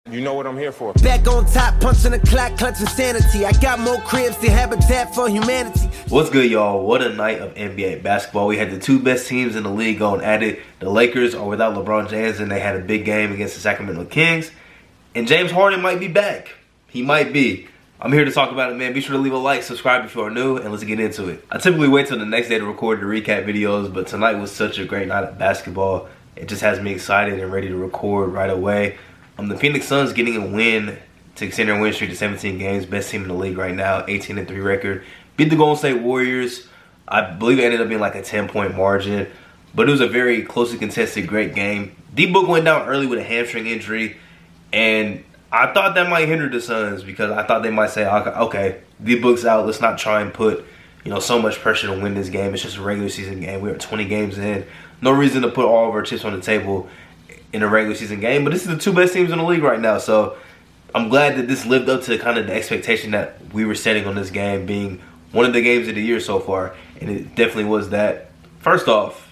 You know what I'm here for. Back on top, punching the clock, clutching sanity. I got more cribs than Habitat for Humanity. What's good, y'all? What a night of NBA basketball. We had the two best teams in the league going at it. The Lakers are without LeBron James, and they had a big game against the Sacramento Kings. And James Harden might be back. He might be. I'm here to talk about it, man. Be sure to leave a like, subscribe if you are new, and let's get into it. I typically wait till the next day to record the recap videos, but tonight was such a great night of basketball. It just has me excited and ready to record right away. The Phoenix Suns getting a win to extend their win streak to 17 games. Best team in the league right now, 18-3 record. Beat the Golden State Warriors. I believe it ended up being like a 10-point margin. But it was a very closely contested, great game. D-Book went down early with a hamstring injury. And I thought that might hinder the Suns because I thought they might say, okay, D-Book's out. Let's not try and put so much pressure to win this game. It's just a regular season game. We are 20 games in. No reason to put all of our chips on the table in a regular season game, but this is the two best teams in the league right now, so I'm glad that this lived up to kind of the expectation that we were setting on this game being one of the games of the year so far, and it definitely was that. First off,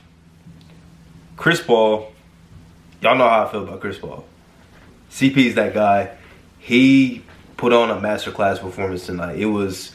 Chris Paul, y'all know how I feel about Chris Paul. CP's that guy. He put on a masterclass performance tonight. It was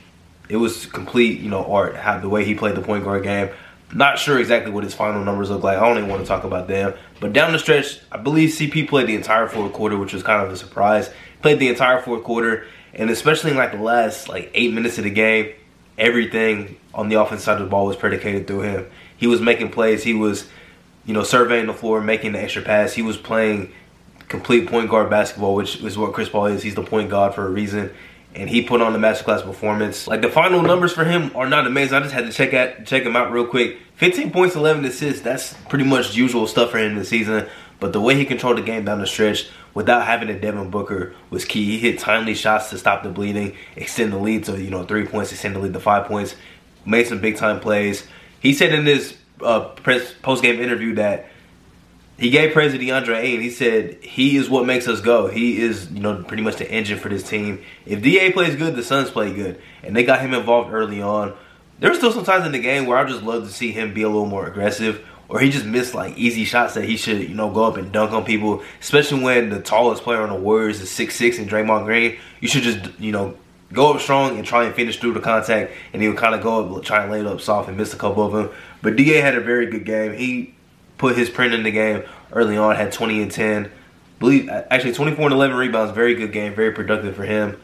complete, art, how the way he played the point guard game. Not sure exactly what his final numbers look like. I don't even want to talk about them. But down the stretch, I believe CP played the entire fourth quarter, which was kind of a surprise. Played the entire fourth quarter, and especially in the last 8 minutes of the game, everything on the offensive side of the ball was predicated through him. He was making plays. He was, surveying the floor, making the extra pass. He was playing complete point guard basketball, which is what Chris Paul is. He's the point guard for a reason. And he put on a masterclass performance. The final numbers for him are not amazing. I just had to check him out real quick. 15 points, 11 assists. That's pretty much usual stuff for him this season. But the way he controlled the game down the stretch without having a Devin Booker was key. He hit timely shots to stop the bleeding, extend the lead to 3 points, extend the lead to 5 points. Made some big time plays. He said in his post-game interview that he gave praise to DeAndre Ayton. He said he is what makes us go. He is, pretty much the engine for this team. If DA plays good, the Suns play good. And they got him involved early on. There's still some times in the game where I just love to see him be a little more aggressive. Or he just missed easy shots that he should, go up and dunk on people. Especially when the tallest player on the Warriors is 6'6" and Draymond Green. You should just, go up strong and try and finish through the contact. And he would kind of go up, try and lay it up soft and miss a couple of them. But DA had a very good game. He put his print in the game early on, had 20 and 10. Actually 24 and 11 rebounds. Very good game, very productive for him.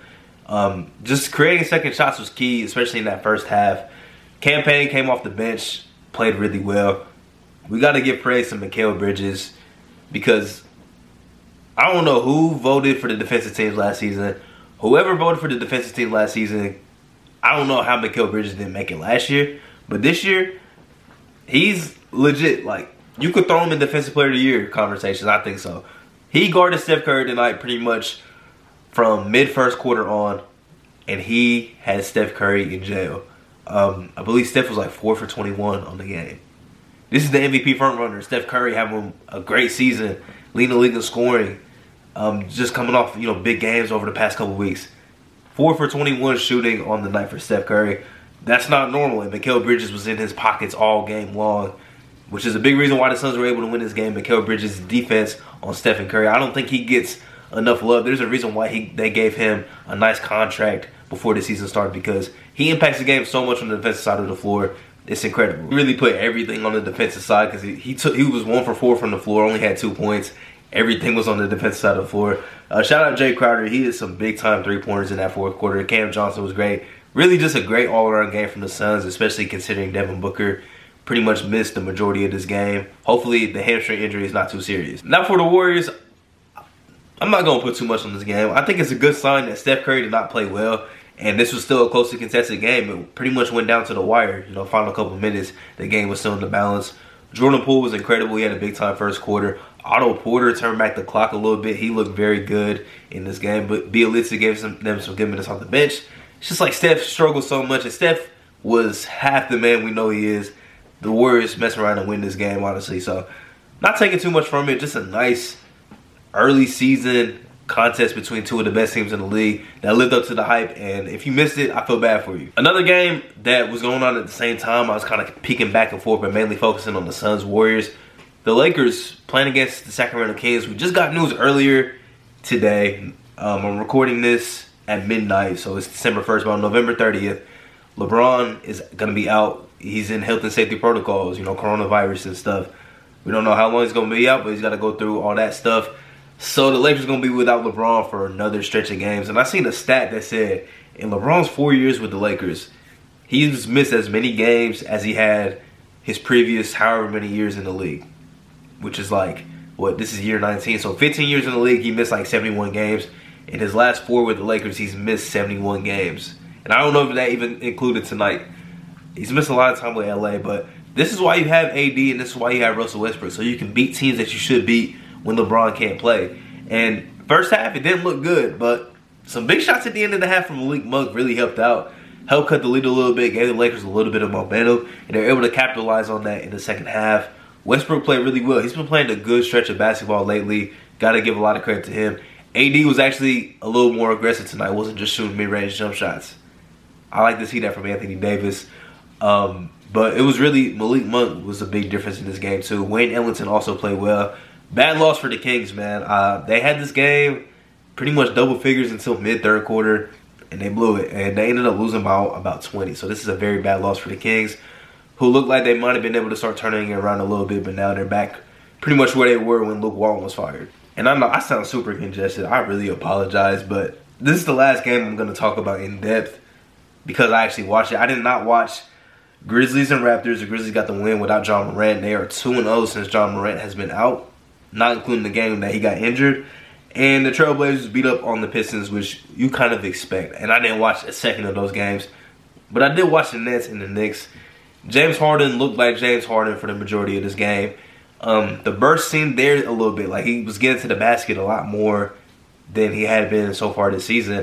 Just creating second shots was key, especially in that first half. Campaign came off the bench, played really well. We got to give praise to Mikal Bridges because I don't know who voted for the defensive teams last season. Whoever voted for the defensive team last season, I don't know how Mikal Bridges didn't make it last year. But this year, he's legit. You could throw him in Defensive Player of the Year conversations. I think so. He guarded Steph Curry tonight pretty much from mid-first quarter on, and he had Steph Curry in jail. I believe Steph was 4 for 21 on the game. This is the MVP frontrunner. Steph Curry having a great season, leading the league in scoring, just coming off big games over the past couple weeks. 4 for 21 shooting on the night for Steph Curry. That's not normal, and Mikal Bridges was in his pockets all game long, which is a big reason why the Suns were able to win this game. Mikal Bridges' defense on Stephen Curry. I don't think he gets enough love. There's a reason why they gave him a nice contract before the season started because he impacts the game so much on the defensive side of the floor. It's incredible. He really put everything on the defensive side because he was 1 for 4 from the floor, only had 2 points. Everything was on the defensive side of the floor. Shout out Jay Crowder. He did some big-time three-pointers in that fourth quarter. Cam Johnson was great. Really just a great all-around game from the Suns, especially considering Devin Booker pretty much missed the majority of this game. Hopefully the hamstring injury is not too serious. Now for the Warriors, I'm not going to put too much on this game. I think it's a good sign that Steph Curry did not play well, and this was still a closely contested game. It pretty much went down to the wire. Final couple of minutes, the game was still in the balance. Jordan Poole was incredible. He had a big-time first quarter. Otto Porter turned back the clock a little bit. He looked very good in this game, but Bjelica gave them some good minutes off the bench. It's just Steph struggled so much, and Steph was half the man we know he is. The Warriors mess around and win this game, honestly. So, not taking too much from it. Just a nice early season contest between two of the best teams in the league that lived up to the hype. And if you missed it, I feel bad for you. Another game that was going on at the same time, I was kind of peeking back and forth, but mainly focusing on the Suns Warriors. The Lakers playing against the Sacramento Kings. We just got news earlier today. I'm recording this at midnight, so it's December 1st, but on November 30th, LeBron is going to be out. He's in health and safety protocols, you know, coronavirus and stuff. We don't know how long he's going to be out, but he's got to go through all that stuff. So the Lakers are going to be without LeBron for another stretch of games. And I seen a stat that said in LeBron's 4 years with the Lakers, he's missed as many games as he had his previous however many years in the league. Which is like, what, this is year 19. So 15 years in the league, he missed like 71 games. In his last 4 with the Lakers, he's missed 71 games. And I don't know if that even included tonight. He's missed a lot of time with LA, but this is why you have AD and this is why you have Russell Westbrook. So you can beat teams that you should beat when LeBron can't play. And first half, it didn't look good, but some big shots at the end of the half from Malik Monk really helped out. Helped cut the lead a little bit, gave the Lakers a little bit of momentum, and they were able to capitalize on that in the second half. Westbrook played really well. He's been playing a good stretch of basketball lately. Got to give a lot of credit to him. AD was actually a little more aggressive tonight. Wasn't just shooting mid-range jump shots. I like to see that from Anthony Davis. But it was really, Malik Monk was a big difference in this game too. Wayne Ellington also played well. Bad loss for the Kings, man. They had this game pretty much double figures until mid-third quarter, and they blew it. And they ended up losing by about 20. So this is a very bad loss for the Kings, who looked like they might have been able to start turning it around a little bit, but now they're back pretty much where they were when Luke Walton was fired. And I know I sound super congested. I really apologize, but this is the last game I'm going to talk about in depth because I actually watched it. I did not watch Grizzlies and Raptors. The Grizzlies got the win without John Morant. They are 2-0 since John Morant has been out, not including the game that he got injured. And the Trailblazers beat up on the Pistons, which you kind of expect. And I didn't watch a second of those games, but I did watch the Nets and the Knicks. James Harden looked like James Harden for the majority of this game. The burst seemed there a little bit. Like he was getting to the basket a lot more than he had been so far this season.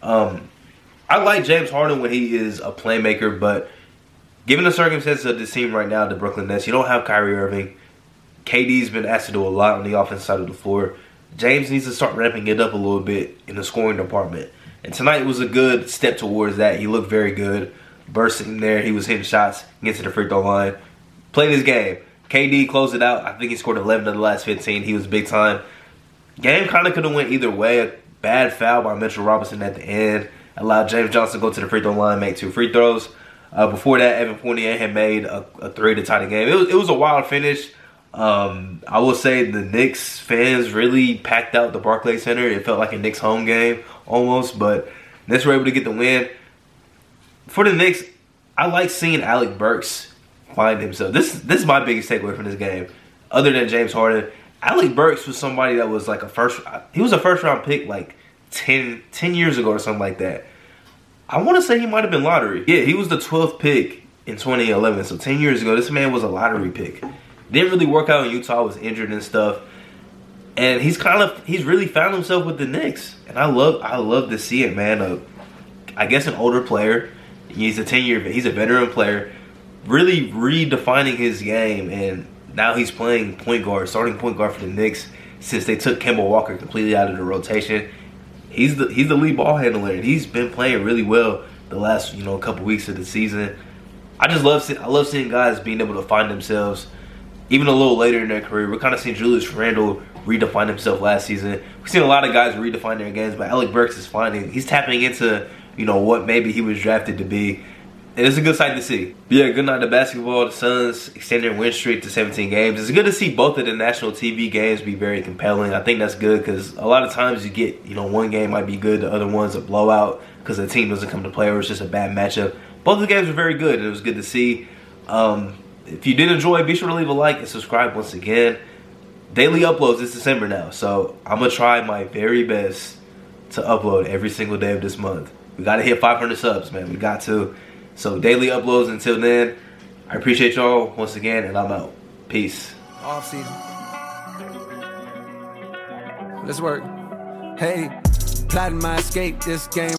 I like James Harden when he is a playmaker, but given the circumstances of this team right now, the Brooklyn Nets, you don't have Kyrie Irving. KD's been asked to do a lot on the offensive side of the floor. James needs to start ramping it up a little bit in the scoring department. And tonight was a good step towards that. He looked very good. Bursting there, he was hitting shots, getting to the free throw line. Played his game. KD closed it out. I think he scored 11 of the last 15. He was big time. Game kind of could have went either way. A bad foul by Mitchell Robinson at the end allowed James Johnson to go to the free throw line, make 2 free throws. Before that, Evan Fournier had made a 3 to tie the game. It was a wild finish. I will say the Knicks fans really packed out the Barclays Center. It felt like a Knicks home game almost, but Knicks were able to get the win. For the Knicks, I like seeing Alec Burks find himself. This is my biggest takeaway from this game. Other than James Harden, Alec Burks was somebody that was like he was a first round pick like 10 years ago or something like that. I want to say he might have been lottery. Yeah, he was the 12th pick in 2011. So 10 years ago, this man was a lottery pick. Didn't really work out in Utah, was injured and stuff. And he's really found himself with the Knicks. And I love to see it, man. I guess an older player. He's a veteran player, really redefining his game, and now he's playing point guard, starting point guard for the Knicks since they took Kemba Walker completely out of the rotation. He's the lead ball handler, and he's been playing really well the last couple weeks of the season. I love seeing guys being able to find themselves even a little later in their career. We're kind of seeing Julius Randle redefine himself last season. We've seen a lot of guys redefine their games, but Alec Burks he's tapping into what maybe he was drafted to be. And it's a good sight to see. But yeah, good night to basketball. The Suns extend their win streak to 17 games. It's good to see both of the national TV games be very compelling. I think that's good because a lot of times you get, one game might be good, the other one's a blowout because the team doesn't come to play or it's just a bad matchup. Both of the games were very good and it was good to see. If you did enjoy, be sure to leave a like and subscribe once again. Daily uploads this December now, so I'm going to try my very best to upload every single day of this month. We got to hit 500 subs, man. We got to. So daily uploads until then. I appreciate y'all once again, and I'm out. Peace. Off season. Let's work. Hey, plotting my escape this game.